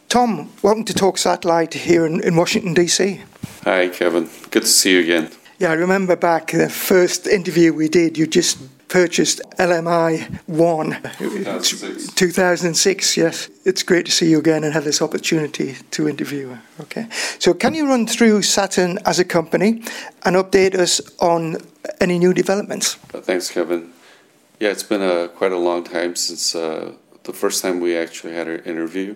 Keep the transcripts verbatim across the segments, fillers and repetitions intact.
Tom, welcome to Talk Satellite here in, in Washington, D C. Hi, Kevin. Good to see you again. Yeah, I remember back the first interview we did, you just purchased L M I one. two thousand six. two thousand six, yes. It's great to see you again and have this opportunity to interview. Okay. So can you run through Saturn as a company and update us on any new developments? Uh, thanks, Kevin. Yeah, it's been a, quite a long time since uh, the first time we actually had our interview.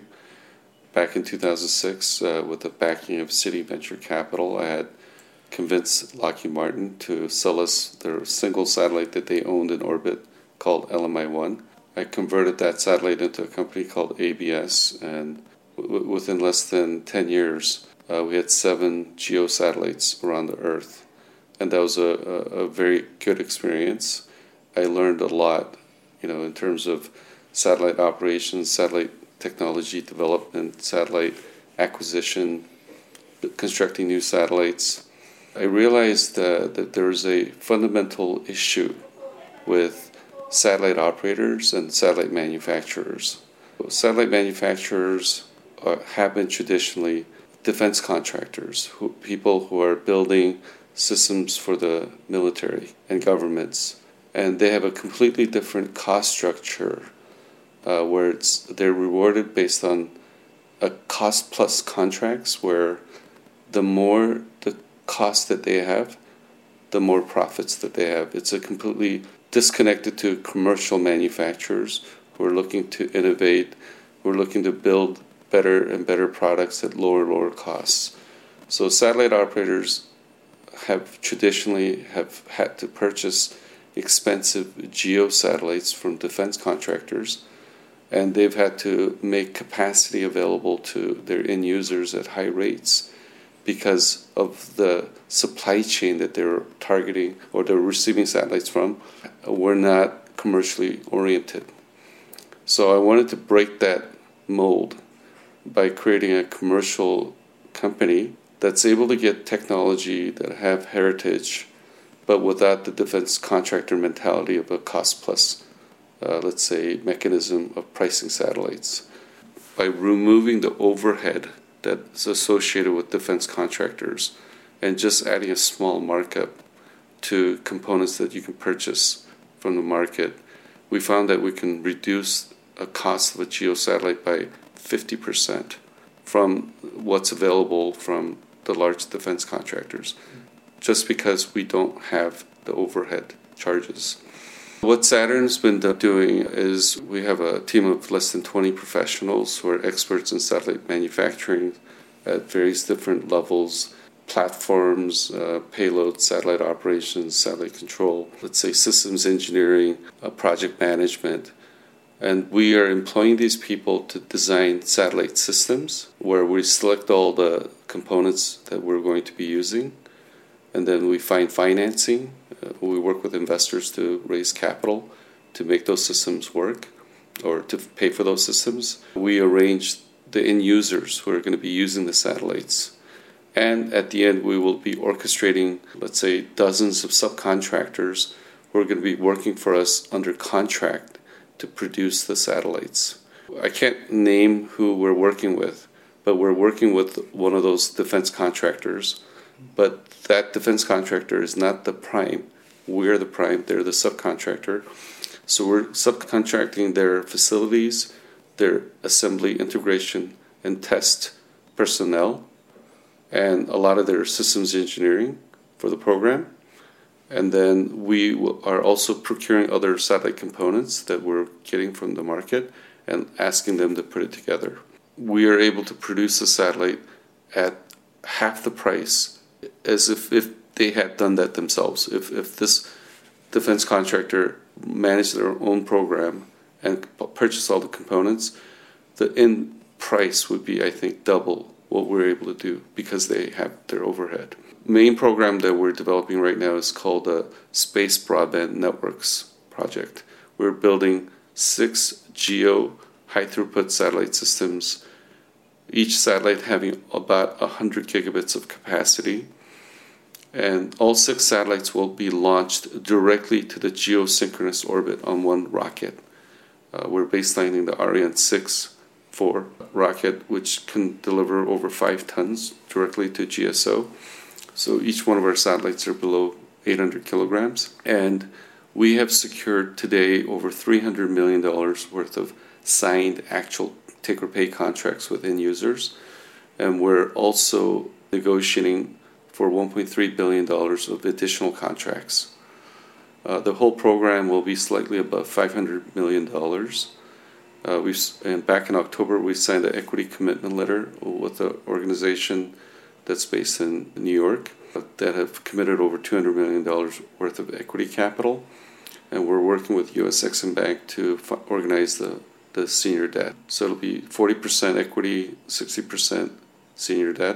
Back in two thousand six, uh, with the backing of Citi Venture Capital, I had convinced Lockheed Martin to sell us their single satellite that they owned in orbit called L M I one. I converted that satellite into a company called A B S, and w- within less than ten years, uh, we had seven GEO satellites around the Earth. And that was a, a, a very good experience. I learned a lot, you know, in terms of satellite operations, satellite technology development, satellite acquisition, constructing new satellites. I realized uh, that there is a fundamental issue with satellite operators and satellite manufacturers. Satellite manufacturers are, have been traditionally defense contractors, who, people who are building systems for the military and governments. And they have a completely different cost structure uh, where it's, they're rewarded based on a cost-plus contracts where the more the cost that they have, the more profits that they have. It's a completely disconnected to commercial manufacturers who are looking to innovate, who are looking to build better and better products at lower and lower costs. So satellite operators have traditionally have had to purchase expensive GEO satellites from defense contractors, and they've had to make capacity available to their end users at high rates because of the supply chain that they're targeting or they're receiving satellites from were not commercially oriented. So I wanted to break that mold by creating a commercial company that's able to get technology that have heritage, but without the defense contractor mentality of a cost-plus, uh, let's say, mechanism of pricing satellites. By removing the overhead that's associated with defense contractors and just adding a small markup to components that you can purchase from the market, we found that we can reduce a cost of a GEO satellite by fifty percent from what's available from the large defense contractors, just because we don't have the overhead charges. What Saturn's been doing is we have a team of less than twenty professionals who are experts in satellite manufacturing at various different levels, platforms, uh, payload, satellite operations, satellite control, let's say systems engineering, uh, project management. And we are employing these people to design satellite systems where we select all the components that we're going to be using, and then we find financing. Uh, we work with investors to raise capital to make those systems work or to pay for those systems. We arrange the end users who are going to be using the satellites. And at the end, we will be orchestrating, let's say, dozens of subcontractors who are going to be working for us under contract to produce the satellites. I can't name who we're working with, but we're working with one of those defense contractors. But that defense contractor is not the prime. We're the prime. They're the subcontractor. So we're subcontracting their facilities, their assembly, integration, and test personnel, and a lot of their systems engineering for the program. And then we are also procuring other satellite components that we're getting from the market and asking them to put it together. We are able to produce a satellite at half the price as if, if they had done that themselves. If, if this defense contractor managed their own program and purchased all the components, the end price would be, I think, double what we're able to do because they have their overhead. Main program that we're developing right now is called the Space Broadband Networks Project. We're building six GEO high-throughput satellite systems, each satellite having about one hundred gigabits of capacity. And all six satellites will be launched directly to the geosynchronous orbit on one rocket. Uh, we're baselining the Ariane six four rocket, which can deliver over five tons directly to G S O. So each one of our satellites are below eight hundred kilograms. And we have secured today over three hundred million dollars worth of signed actual take-or-pay contracts with end users. And we're also negotiating for one point three billion dollars of additional contracts. Uh, the whole program will be slightly above five hundred million dollars. Uh, we've, and back in October, we signed an equity commitment letter with an organization that's based in New York that have committed over two hundred million dollars worth of equity capital. And we're working with U S Exim Bank to f- organize the, the senior debt. So it'll be forty percent equity, sixty percent senior debt.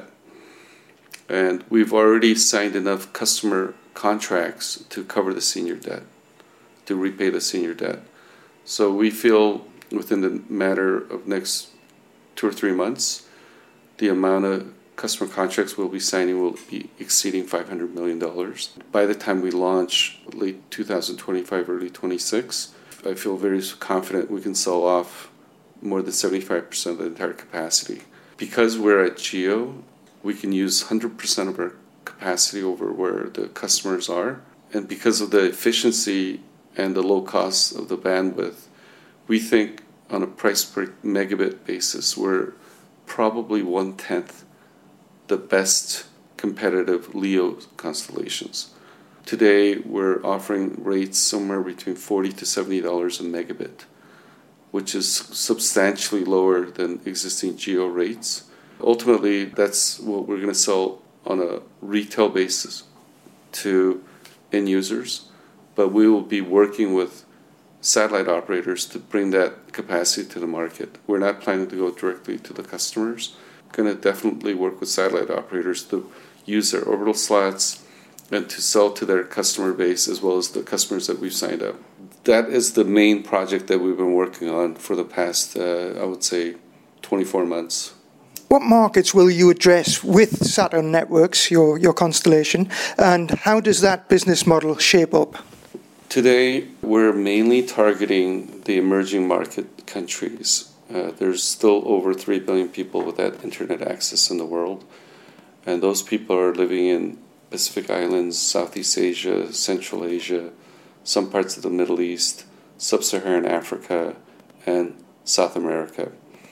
And we've already signed enough customer contracts to cover the senior debt, to repay the senior debt. So we feel within the matter of next two or three months, the amount of customer contracts we'll be signing will be exceeding five hundred million dollars. By the time we launch, late two thousand twenty-five, early twenty-six, I feel very confident we can sell off more than seventy-five percent of the entire capacity. Because we're at GEO, we can use one hundred percent of our capacity over where the customers are. And because of the efficiency and the low cost of the bandwidth, we think on a price per megabit basis, we're probably one-tenth the best competitive LEO constellations. Today, we're offering rates somewhere between forty to seventy dollars a megabit, which is substantially lower than existing GEO rates. Ultimately, that's what we're going to sell on a retail basis to end users, but we will be working with satellite operators to bring that capacity to the market. We're not planning to go directly to the customers. Going to definitely work with satellite operators to use their orbital slots and to sell to their customer base as well as the customers that we've signed up. That is the main project that we've been working on for the past, uh, I would say, twenty-four months. What markets will you address with Saturn Networks, your, your constellation, and how does that business model shape up? Today, we're mainly targeting the emerging market countries. Uh, there's still over three billion people without internet access in the world, and those people are living in Pacific Islands, Southeast Asia, Central Asia, some parts of the Middle East, Sub-Saharan Africa, and South America.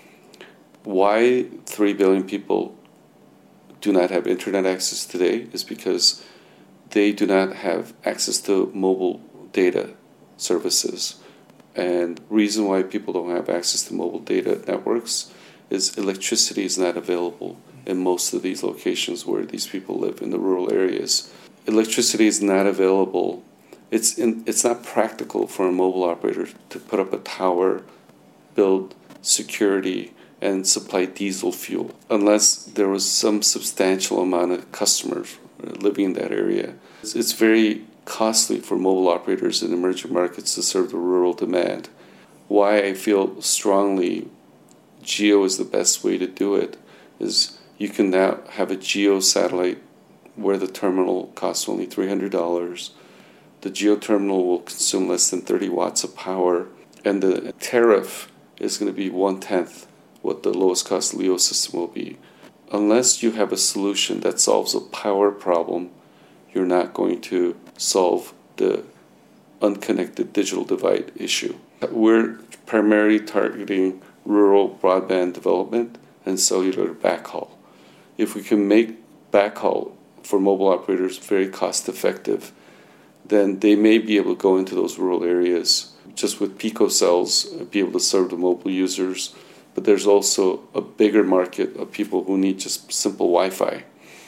Why three billion people do not have internet access today is because they do not have access to mobile data services. And reason why people don't have access to mobile data networks is electricity is not available in most of these locations where these people live in the rural areas. Electricity is not available. It's in, it's not practical for a mobile operator to put up a tower, build security, and supply diesel fuel unless there was some substantial amount of customers living in that area. It's, it's very costly for mobile operators in emerging markets to serve the rural demand. Why I feel strongly GEO is the best way to do it is you can now have a GEO satellite where the terminal costs only three hundred dollars. The GEO terminal will consume less than thirty watts of power, and the tariff is going to be one-tenth what the lowest cost LEO system will be. Unless you have a solution that solves a power problem, you're not going to solve the unconnected digital divide issue. We're primarily targeting rural broadband development and cellular backhaul. If we can make backhaul for mobile operators very cost effective, then they may be able to go into those rural areas just with picocells, be able to serve the mobile users. But there's also a bigger market of people who need just simple Wi-Fi.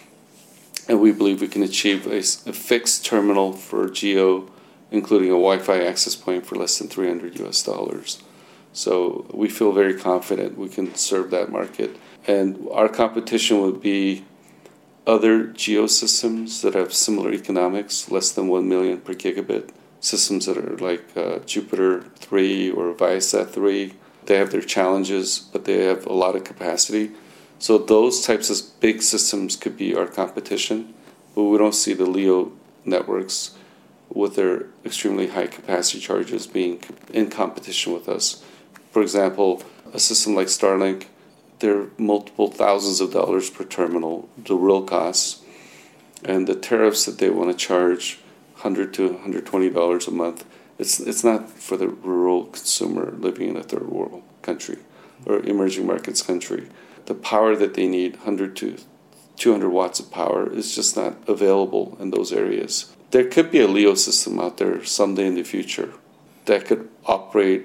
And we believe we can achieve a, a fixed terminal for GEO, including a Wi-Fi access point for less than three hundred U S dollars. So we feel very confident we can serve that market. And our competition would be other GEO systems that have similar economics, less than one million per gigabit, systems that are like uh, Jupiter three or Viasat three. They have their challenges, but they have a lot of capacity. So those types of big systems could be our competition, but we don't see the LEO networks with their extremely high capacity charges being in competition with us. For example, a system like Starlink, there are multiple thousands of dollars per terminal, the real costs, and the tariffs that they want to charge one hundred to one hundred twenty dollars a month. It's it's not for the rural consumer living in a third world country or emerging markets country. The power that they need, one hundred to two hundred watts of power, is just not available in those areas. There could be a LEO system out there someday in the future that could operate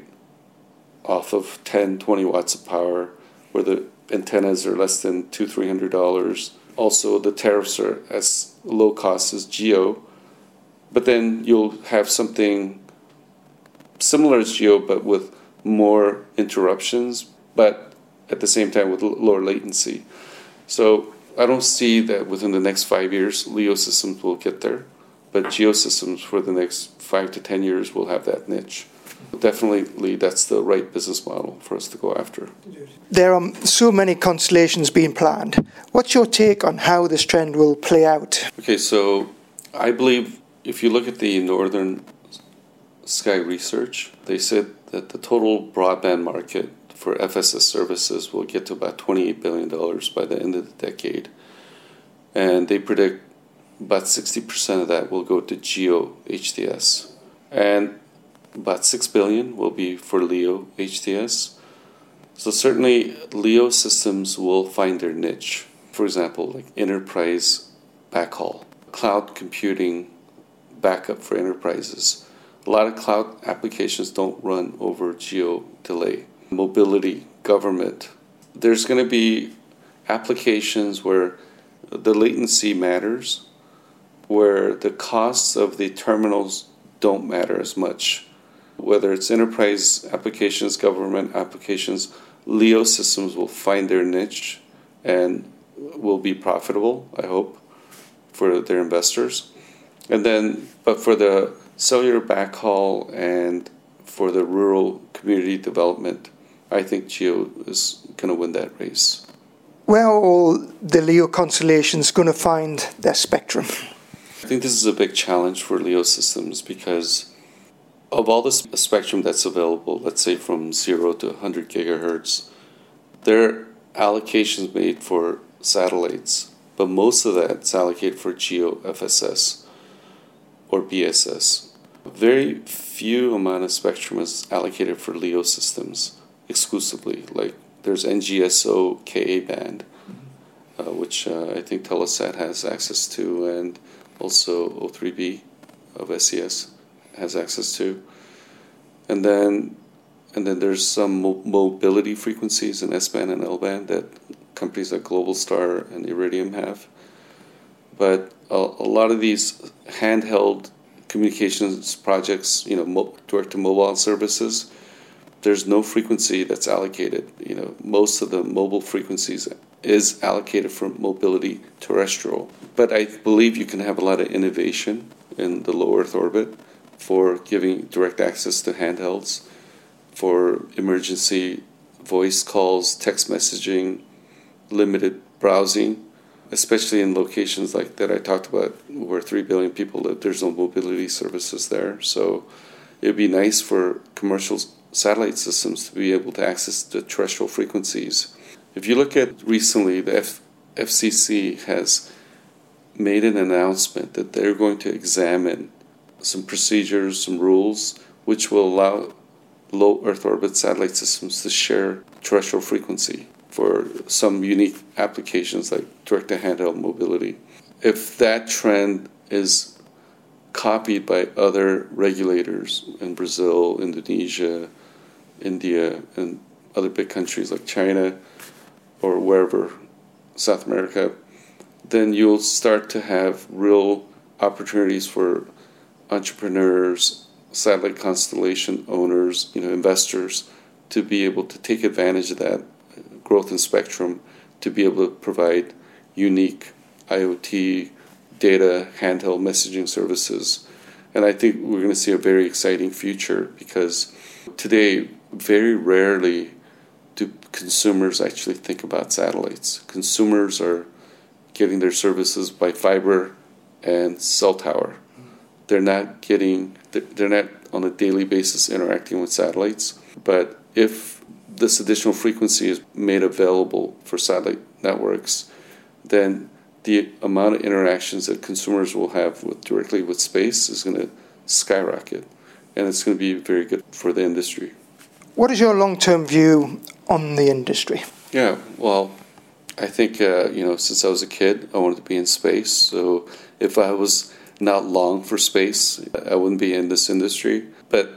off of ten, twenty watts of power, where the antennas are less than two, three hundred dollars. Also, the tariffs are as low cost as GEO, but then you'll have something similar as GEO, but with more interruptions, but at the same time with lower latency. So I don't see that within the next five years LEO systems will get there, but GEO systems for the next five to ten years will have that niche. Definitely, that's the right business model for us to go after. There are so many constellations being planned. What's your take on how this trend will play out? Okay, so I believe if you look at the Northern Sky Research, they said that the total broadband market for F S S services will get to about twenty-eight billion dollars by the end of the decade. And they predict about sixty percent of that will go to GEO H T S. And about six billion dollars will be for LEO H T S. So certainly LEO systems will find their niche. For example, like enterprise backhaul, cloud computing backup for enterprises. A lot of cloud applications don't run over GEO delay. Mobility, government. There's going to be applications where the latency matters, where the costs of the terminals don't matter as much. Whether it's enterprise applications, government applications, LEO systems will find their niche and will be profitable, I hope, for their investors. And then, but for the cellular backhaul and for the rural community development, I think GEO is going to win that race. Where are all the LEO constellations going to find their spectrum? I think this is a big challenge for LEO systems because of all the spectrum that's available, let's say from zero to one hundred gigahertz, there are allocations made for satellites, but most of that's allocated for GEO F S S or B S S. Very few amount of spectrum is allocated for LEO systems exclusively. Like there's N G S O K A band, uh, which uh, I think Telesat has access to, and also O three B of S E S has access to. And then and then there's some mo- mobility frequencies in S-band and L-band that companies like Globalstar and Iridium have. But a, a lot of these handheld communications projects, you know, mo- direct-to-mobile services, there's no frequency that's allocated. You know, most of the mobile frequencies is allocated for mobility terrestrial. But I believe you can have a lot of innovation in the low Earth orbit for giving direct access to handhelds, for emergency voice calls, text messaging, limited browsing, especially in locations like that I talked about where three billion people live. There's no mobility services there. So it would be nice for commercial satellite systems to be able to access the terrestrial frequencies. If you look at recently, the F- FCC has made an announcement that they're going to examine some procedures, some rules, which will allow low Earth orbit satellite systems to share terrestrial frequency for some unique applications like direct-to-handheld mobility. If that trend is copied by other regulators in Brazil, Indonesia, India, and other big countries like China or wherever, South America, then you'll start to have real opportunities for entrepreneurs, satellite constellation owners, you know, investors, to be able to take advantage of that growth in spectrum, to be able to provide unique IoT data, handheld messaging services. And I think we're going to see a very exciting future because today, very rarely do consumers actually think about satellites. Consumers are getting their services by fiber and cell tower. They're not getting, they're not on a daily basis interacting with satellites. But if this additional frequency is made available for satellite networks, then the amount of interactions that consumers will have with, directly with space is going to skyrocket, and it's going to be very good for the industry. What is your long-term view on the industry? Yeah, well, I think, uh, you know, since I was a kid, I wanted to be in space. So if I was not long for space, I wouldn't be in this industry. But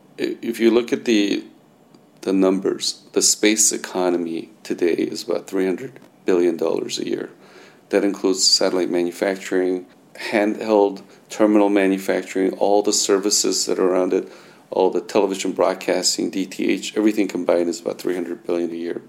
if you look at the the numbers, the space economy today is about three hundred billion dollars a year. That includes satellite manufacturing, handheld terminal manufacturing, all the services that are around it, all the television broadcasting, D T H, everything combined is about three hundred billion dollars a year.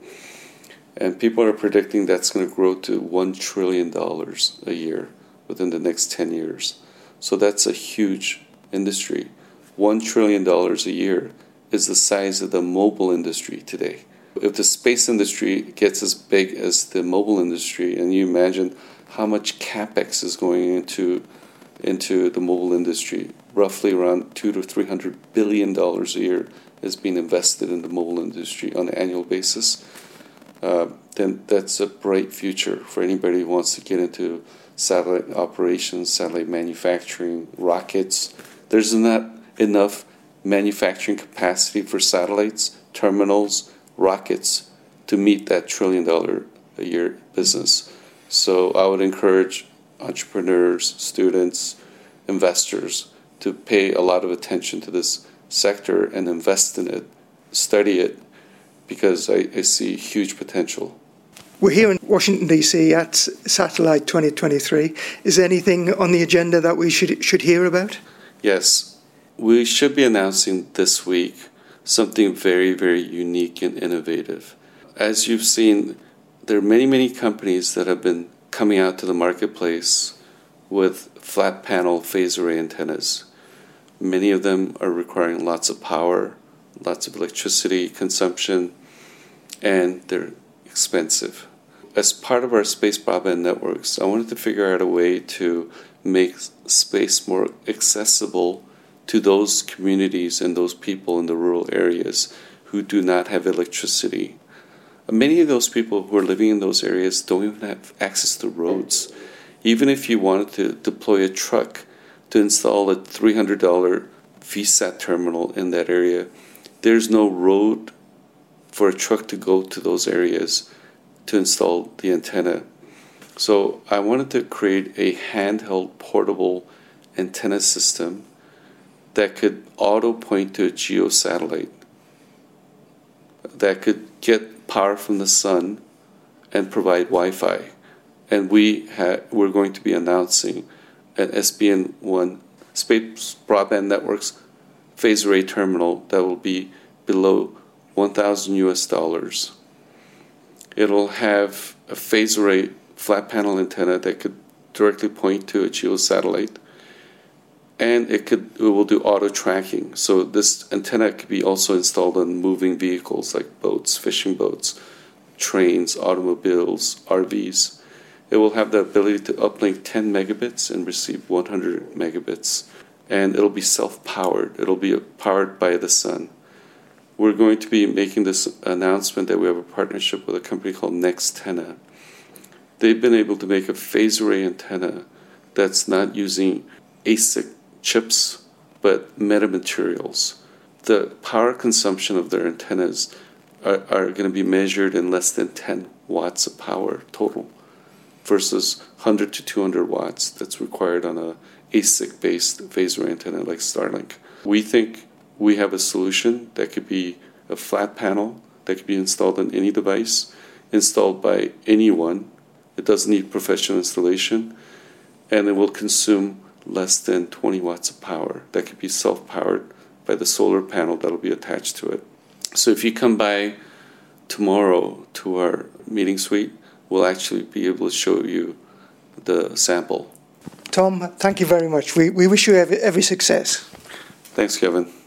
And people are predicting that's going to grow to one trillion dollars a year within the next ten years. So that's a huge industry. one trillion dollars a year is the size of the mobile industry today. If the space industry gets as big as the mobile industry, and you imagine how much capex is going into into the mobile industry, roughly around two to three hundred billion dollars a year is being invested in the mobile industry on an annual basis. Uh, then that's a bright future for anybody who wants to get into satellite operations, satellite manufacturing, rockets. There's not enough manufacturing capacity for satellites, terminals, rockets to meet that trillion dollar a year business. So I would encourage entrepreneurs, students, investors to pay a lot of attention to this sector and invest in it, study it, because I, I see huge potential. We're here in Washington, D C at Satellite twenty twenty-three. Is there anything on the agenda that we should should hear about? Yes. We should be announcing this week something very, very unique and innovative. As you've seen, there are many, many companies that have been coming out to the marketplace with flat panel phased array antennas. Many of them are requiring lots of power, lots of electricity consumption, and they're expensive. As part of our space broadband networks, I wanted to figure out a way to make space more accessible to those communities and those people in the rural areas who do not have electricity. Many of those people who are living in those areas don't even have access to roads. Even if you wanted to deploy a truck to install a three hundred dollars V SAT terminal in that area, there's no road for a truck to go to those areas to install the antenna. So I wanted to create a handheld portable antenna system that could auto point to a geo satellite, that could get power from the sun and provide Wi-Fi. And we ha- we're going to be announcing an S B N one Space Broadband Networks phased array terminal that will be below one thousand U S dollars. It'll have a phased array flat panel antenna that could directly point to a geo satellite, and it could it will do auto tracking. So this antenna could be also installed on moving vehicles like boats, fishing boats, trains, automobiles, R Vs. It will have the ability to uplink ten megabits and receive one hundred megabits, and it'll be self-powered. It'll be powered by the sun. We're going to be making this announcement that we have a partnership with a company called Nextenna. They've been able to make a phased array antenna that's not using A S I C chips, but metamaterials. The power consumption of their antennas are, are going to be measured in less than ten watts of power total, versus one hundred to two hundred watts that's required on a A S I C-based phased array antenna like Starlink. We think we have a solution that could be a flat panel that could be installed on any device, installed by anyone. It doesn't need professional installation, and it will consume less than twenty watts of power. That could be self-powered by the solar panel that will be attached to it. So if you come by tomorrow to our meeting suite, we'll actually be able to show you the sample. Tom, thank you very much. We, we wish you every, every success. Thanks, Kevin.